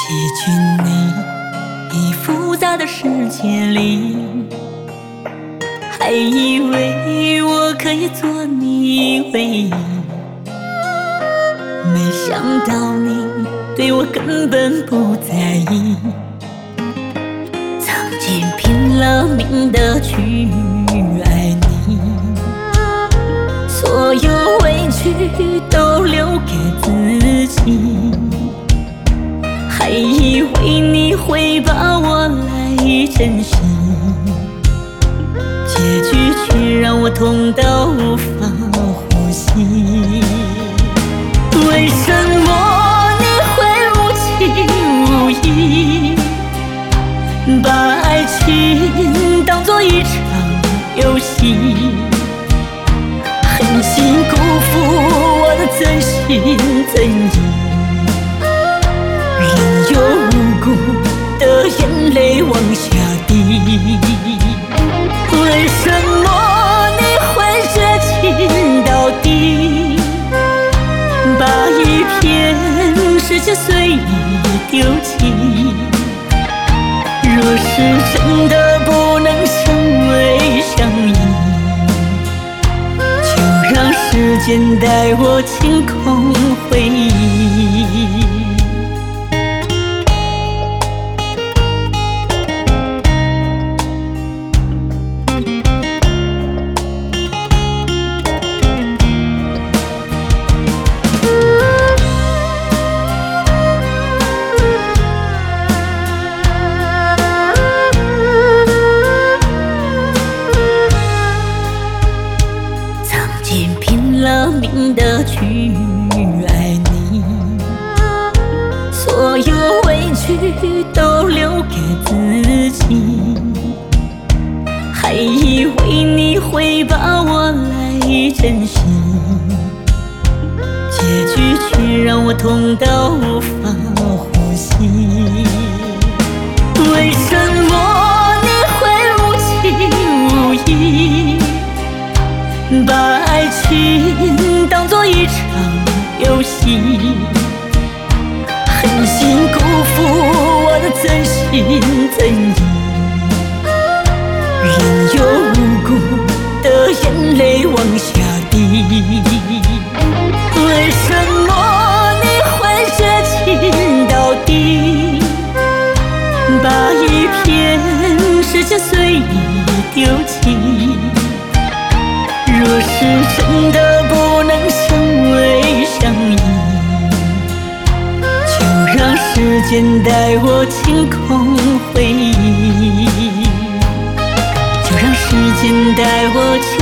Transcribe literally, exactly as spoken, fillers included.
结局你复杂的世界里，还以为我可以做你唯一，没想到你对我根本不在意，曾经拼了命的去爱你，所有委屈都留给自己，还以为你会把我来珍惜，结局却让我痛到无法呼吸。为什么你会无情无义，把爱情当作一场游戏，狠心辜负我的真心真意，任由无辜的眼泪往下滴。为什么你会绝情到底，把一片世界随意丢弃？若是真的不能相偎相依，就让时间带我清空回忆。拼了命的去爱你，所有委屈都留给自己，还以为你会把我来珍惜，结局却让我痛到无法呼吸。为什么你会无情无义，把爱情当作一场游戏，狠心辜负我的真心真意，任由无辜的眼泪往下滴。为什么你会绝情到底，把一片世界随意丢弃？若是真的不能相偎相依，就让时间带我清空回忆，就让时间带我清